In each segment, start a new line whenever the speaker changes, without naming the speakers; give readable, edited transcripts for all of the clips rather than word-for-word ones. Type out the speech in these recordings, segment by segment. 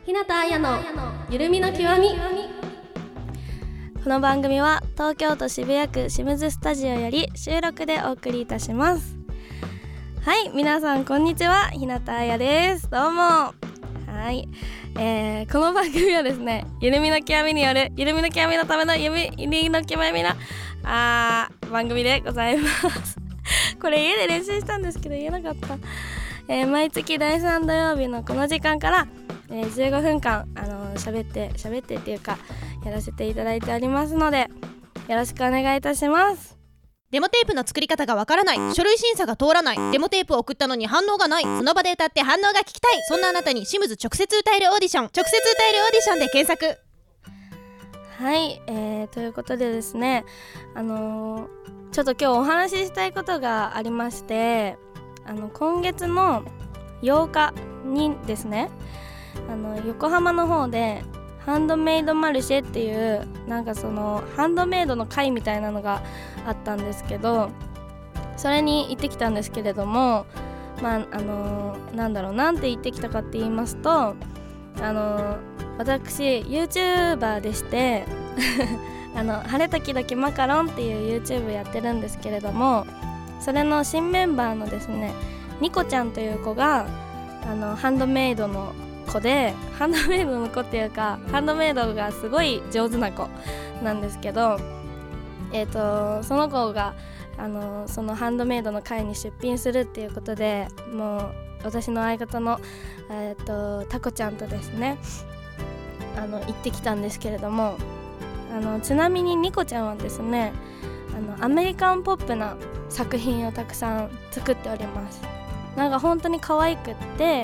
日向彩のゆるみの極み。
この番組は東京都渋谷区清水スタジオより収録でお送りいたします。はい、皆さんこんにちは、日向彩です。どうも。はい、この番組はですね、ゆるみの極みによるゆるみの極みのためのゆるみの極みの番組でございますこれ家で練習したんですけど言えなかった。毎月第3土曜日のこの時間から、15分間喋ってっていうかやらせていただいておりますので、よろしくお願いいたします。
デモテープの作り方がわからない、書類審査が通らない、デモテープを送ったのに反応がない、その場で歌って反応が聞きたい、そんなあなたにシムズ直接歌えるオーディション、直接歌えるオーディションで検索。
はい、ということでですね、ちょっと今日お話ししたいことがありまして、今月の8日にですね、横浜の方でハンドメイドマルシェっていうなんかそのハンドメイドの会みたいなのがあったんですけど、それに行ってきたんですけれども、なんて言ってきたかって言いますと、私 YouTuber でして晴れたきだけマカロンっていう YouTube やってるんですけれども、それの新メンバーのですね、ニコちゃんという子がハンドメイドの子で、ハンドメイドの子っていうかハンドメイドがすごい上手な子なんですけど、その子がそのハンドメイドの会に出品するっていうことで、もう私の相方のタコちゃんとですね行ってきたんですけれども、ちなみにニコちゃんはですねアメリカンポップな作品をたくさん作っております。なんか本当に可愛くって、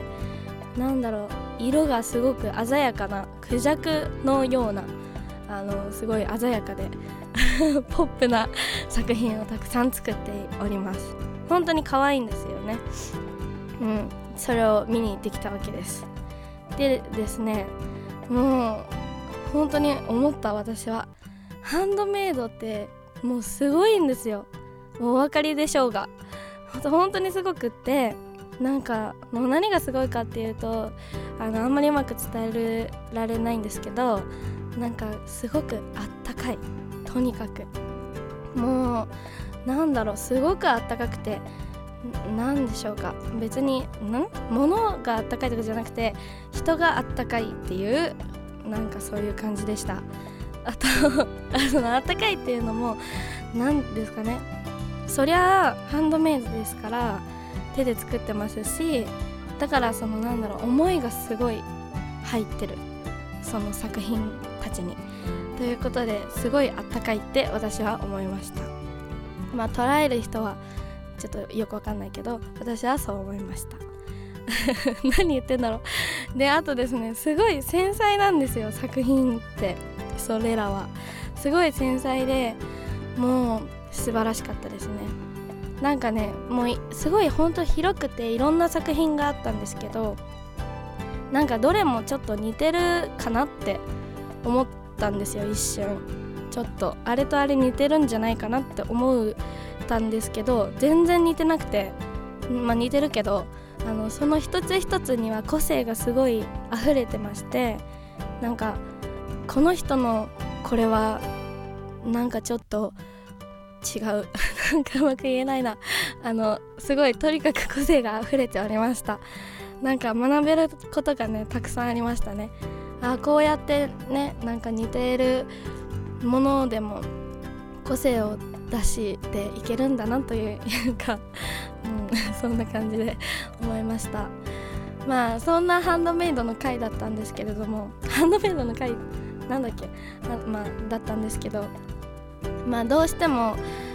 色がすごく鮮やかなクジャクのようなすごい鮮やかでポップな作品をたくさん作っております。本当に可愛いんですよね。それを見に行ってきたわけです。でですね、もう本当に思った。私はハンドメイドってもうすごいんですよ。お分かりでしょうが、本当にすごくって、なんかもう何がすごいかっていうとあんまりうまく伝えられないんですけど、なんかすごくあったかい。とにかくもうすごくあったかくて、なんでしょうか、別に物があったかいとかじゃなくて人があったかいっていう、なんかそういう感じでした。あとそのあったかいっていうのもなんですかね、そりゃハンドメイドですから手で作ってますし、だからその思いがすごい入ってる、その作品たちにということですごいあったかいって私は思いました。捉える人はちょっとよくわかんないけど、私はそう思いました何言ってんだろう。で、あとですね、すごい繊細なんですよ、作品って。それらはすごい繊細で、もう素晴らしかったですね。なんかね、もうすごい本当広くていろんな作品があったんですけど、なんかどれもちょっと似てるかなって思ったんですよ。一瞬ちょっとあれとあれ似てるんじゃないかなって思ったんですけど、全然似てなくて、似てるけどその一つ一つには個性がすごい溢れてまして、なんかこの人のこれはなんかちょっと違うなんかうまく言えないな。すごいとにかく個性が溢れておりました。なんか学べることがねたくさんありましたね。こうやってね、なんか似ているものでも個性を出していけるんだなというか、そんな感じで思いました。そんなハンドメイドの回だったんですけれども、ハンドメイドの回なんだっけ、だったんですけど、どうしても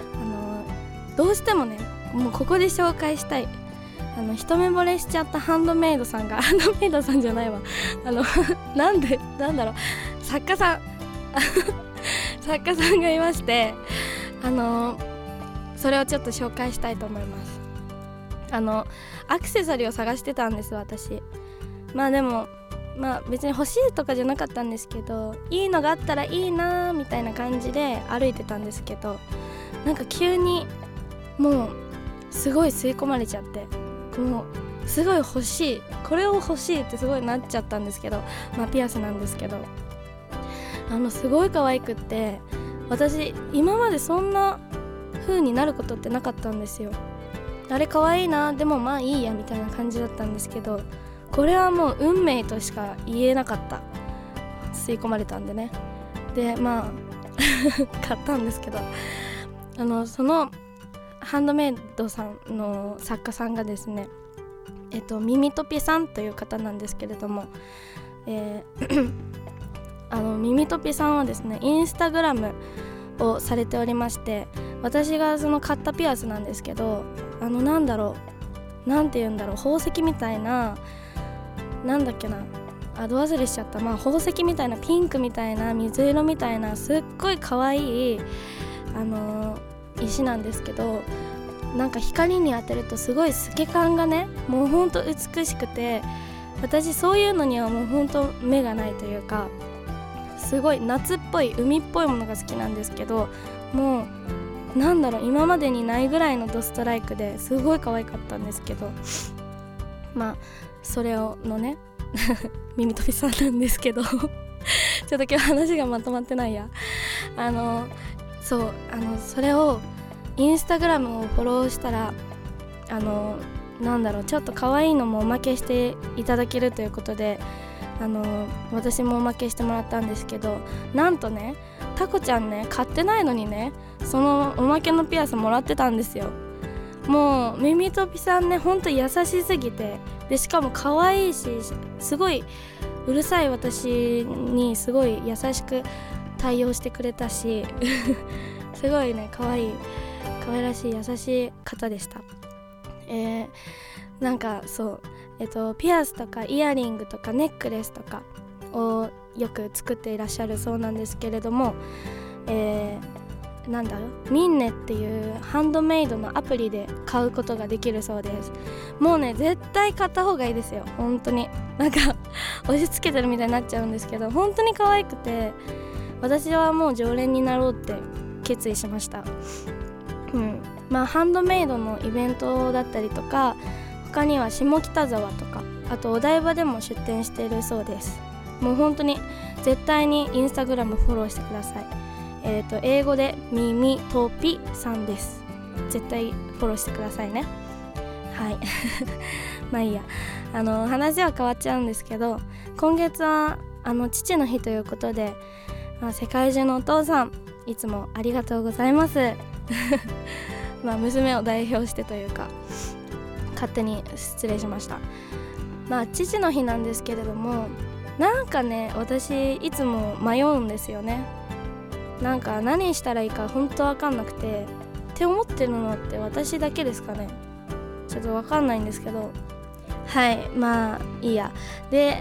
ね、もうここで紹介したい一目惚れしちゃったハンドメイドさんがハンドメイドさんじゃないわ作家さん作家さんがいまして、それをちょっと紹介したいと思います。アクセサリーを探してたんです、私。でも別に欲しいとかじゃなかったんですけど、いいのがあったらいいなみたいな感じで歩いてたんですけど、なんか急にもうすごい吸い込まれちゃって、もうすごい欲しい、これを欲しいってすごいなっちゃったんですけど、ピアスなんですけど、すごい可愛くって、私今までそんな風になることってなかったんですよ。あれ可愛いな、でもまあいいやみたいな感じだったんですけど、これはもう運命としか言えなかった。吸い込まれたんでね。で買ったんですけど、そのハンドメイドさんの作家さんがですね、ミミトピさんという方なんですけれども、ミミトピさんはですね、インスタグラムをされておりまして、私がその買ったピアスなんですけど、なんて言うんだろう、宝石みたいな、なんだっけな、ど忘れしちゃった、宝石みたいな、ピンクみたいな、水色みたいな、すっごい可愛い石なんですけど、なんか光に当てるとすごい透け感がね、もうほんと美しくて、私そういうのにはもうほんと目がないというか、すごい夏っぽい海っぽいものが好きなんですけど、もう今までにないぐらいのドストライクですごい可愛かったんですけど、それをのね耳飛びさんなんですけどちょっと今日話がまとまってないや。それをインスタグラムをフォローしたら、ちょっと可愛いのもおまけしていただけるということで、私もおまけしてもらったんですけど、なんとね、タコちゃんね、買ってないのにね、そのおまけのピアスもらってたんですよ。もうミミトピさんね、ほんと優しすぎて、でしかも可愛いし、すごいうるさい私にすごい優しく対応してくれたしすごいね、可愛らしい優しい方でした。ピアスとかイヤリングとかネックレスとかをよく作っていらっしゃるそうなんですけれども、ミンネっていうハンドメイドのアプリで買うことができるそうです。もうね、絶対買った方がいいですよ、本当に。押し付けてるみたいになっちゃうんですけど、本当に可愛くて、私はもう常連になろうって決意しました。ハンドメイドのイベントだったりとか、他には下北沢とか、あとお台場でも出店しているそうです。もう本当に絶対にインスタグラムフォローしてください。英語でミミトピさんです。絶対フォローしてくださいね。はいいいや、話は変わっちゃうんですけど、今月は父の日ということで、世界中のお父さん、いつもありがとうございます娘を代表してというか、勝手に失礼しました。父の日なんですけれども、私いつも迷うんですよね。何したらいいか本当わかんなくて、って思ってるのって私だけですかね。ちょっとわかんないんですけど、いいや。で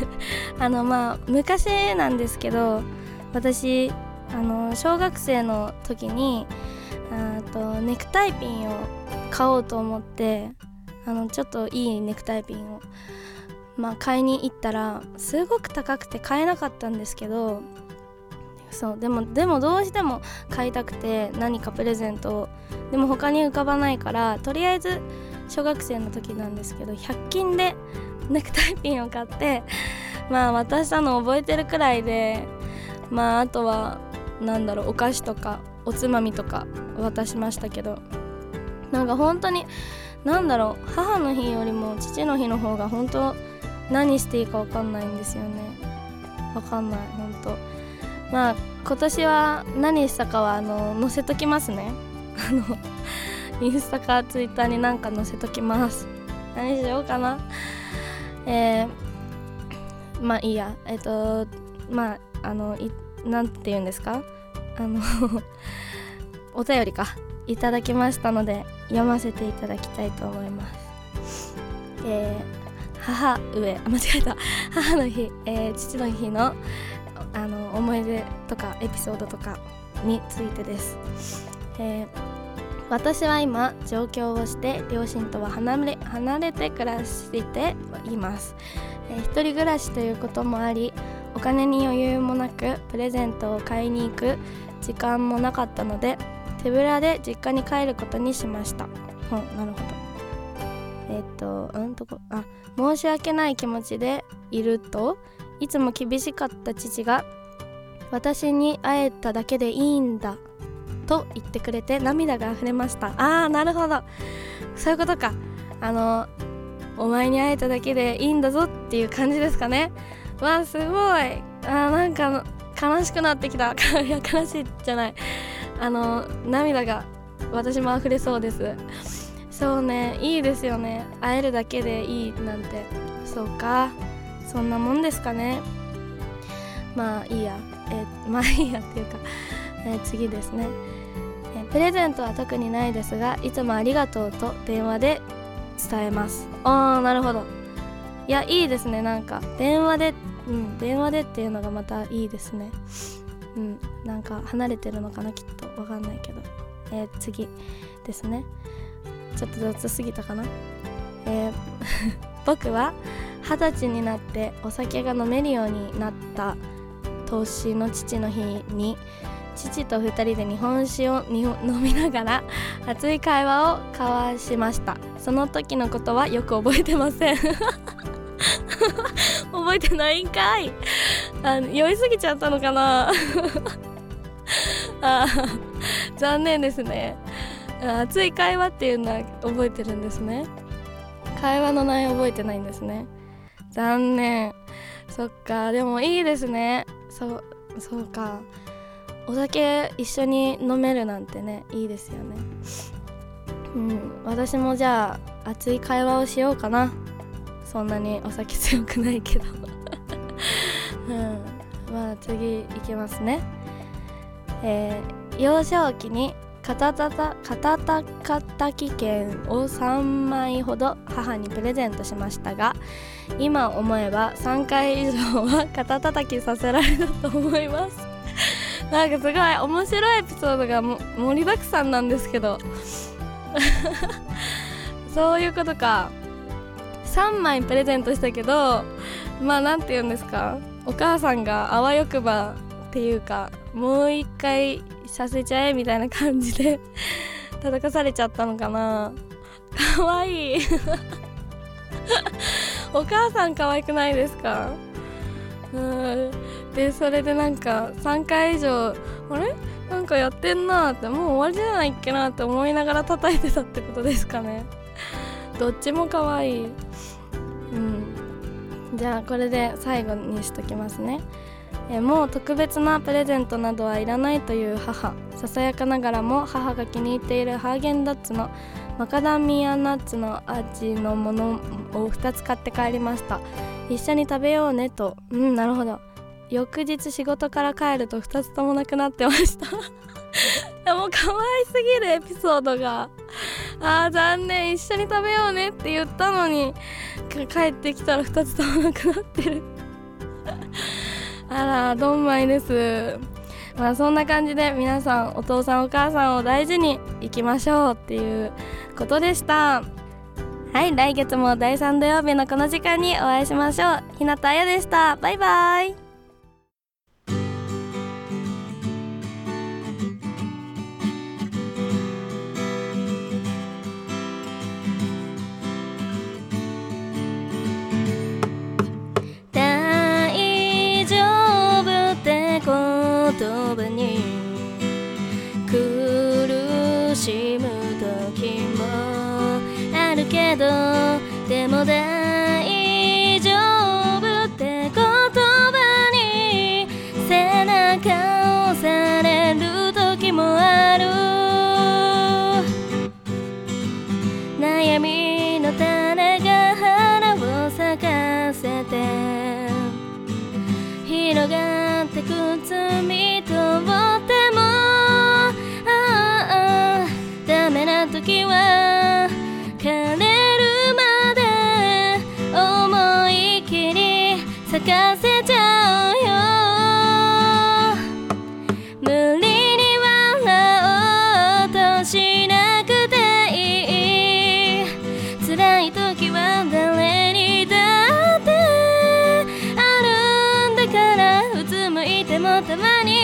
昔なんですけど、私小学生の時にネクタイピンを買おうと思って、ちょっといいネクタイピンを買いに行ったら、すごく高くて買えなかったんですけど、でもどうしても買いたくて、何かプレゼントを、でも他に浮かばないから、とりあえず小学生の時なんですけど、100均でネクタイピンを買って、渡したの覚えてるくらいで、あとはお菓子とかおつまみとか渡しましたけど、本当に母の日よりも父の日の方が本当何していいか分かんないんですよね。分かんない、本当。今年は何したかは載せときますね。インスタかツイッターに載せときます。何しようかな。いいや。なんて言うんですか、お便りかいただきましたので、読ませていただきたいと思います。母の日、父の日の思い出とかエピソードとかについてです。私は今上京をして両親とは離れて暮らしています。一人暮らしということもあり、お金に余裕もなくプレゼントを買いに行く時間もなかったので、手ぶらで実家に帰ることにしました。なるほど。 申し訳ない気持ちでいると、いつも厳しかった父が私に会えただけでいいんだと言ってくれて涙が溢れました。なるほど、そういうことか。お前に会えただけでいいんだぞっていう感じですかね。わあ、すごい。なんか悲しくなってきた。いや、悲しいじゃない、涙が私も溢れそうです。そうね、いいですよね、会えるだけでいいなんて。そうか、そんなもんですかね。まあいいや、いいやっていうか、次ですね。プレゼントは特にないですが、いつもありがとうと電話で伝えます。なるほど。いや、いいですね。なんか電話でっていうのがまたいいですね。なんか離れてるのかな、きっと。わかんないけど。次ですね。ちょっと雑すぎたかな。僕は20歳になってお酒が飲めるようになった年の父の日に、父と2人で日本酒を飲みながら熱い会話を交わしました。その時のことはよく覚えてません。覚えてないんかい。酔いすぎちゃったのかな。残念ですね。熱い会話っていうのは覚えてるんですね。会話の内容覚えてないんですね。残念。そっか、でもいいですね。そうか、お酒一緒に飲めるなんてね、いいですよね。私もじゃあ熱い会話をしようかな。そんなにお酒強くないけど。まあ次いきますね。幼少期に肩たたき券を3枚ほど母にプレゼントしましたが、今思えば3回以上は肩たたきさせられたと思います。なんかすごい面白いエピソードが盛りだくさんなんですけど。そういうことか。3枚プレゼントしたけど、まあなんて言うんですか、お母さんがあわよくばっていうか、もう一回させちゃえみたいな感じで叩かされちゃったのかな。かわいい。お母さんかわいくないですか。でそれでなんか3回以上あれなんかやってんなって、もう終わりじゃないっけなって思いながら叩いてたってことですかね。どっちもかわいい。じゃあこれで最後にしときますね。もう特別なプレゼントなどはいらないという母。ささやかながらも母が気に入っているハーゲンダッツのマカダミアナッツの味のものを2つ買って帰りました。一緒に食べようねと。なるほど。翌日仕事から帰ると2つともなくなってました。もう可愛すぎるエピソードが。残念。一緒に食べようねって言ったのに帰ってきたら2つともなくなってる。あら、どんまいです。まあそんな感じで皆さんお父さんお母さんを大事にいきましょうっていうことでした。はい、来月も第3土曜日のこの時間にお会いしましょう。日向彩でした。バイバイ。言葉に苦しむ時もあるけど、でも大丈夫って言葉に背中を押される時もある。悩みの種が花を咲かせて広がってく罪とってもダメな時は枯れるまで思い切り咲かせちゃうよ。無理に笑おうとしなくていい。辛い時は誰にだってあるんだから。うつむいてもたまに